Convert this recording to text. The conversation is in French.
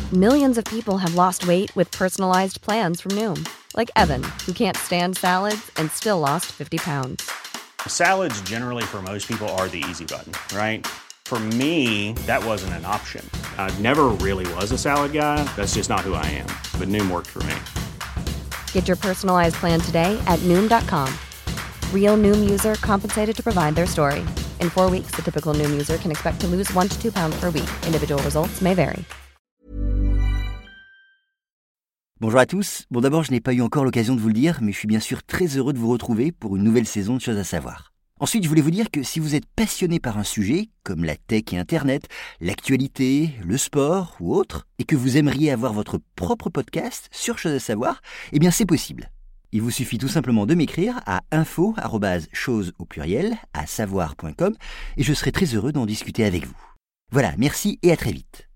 Millions of people have lost weight with personalized plans from Noom. Like Evan, who can't stand salads and still lost 50 pounds. Salads generally for most people are the easy button, right? For me, that wasn't an option. I never really was a salad guy. That's just not who I am. But Noom worked for me. Get your personalized plan today at Noom.com. Real Noom user compensated to provide their story. In 4 weeks, the typical Noom user can expect to lose 1 to 2 pounds per week. Individual results may vary. Bonjour à tous. Bon, d'abord, je n'ai pas eu encore l'occasion de vous le dire, mais je suis bien sûr très heureux de vous retrouver pour une nouvelle saison de Choses à savoir. Ensuite, je voulais vous dire que si vous êtes passionné par un sujet, comme la tech et Internet, l'actualité, le sport ou autre, et que vous aimeriez avoir votre propre podcast sur Choses à savoir, eh bien c'est possible. Il vous suffit tout simplement de m'écrire à info@choses@savoir.com et je serai très heureux d'en discuter avec vous. Voilà, merci et à très vite.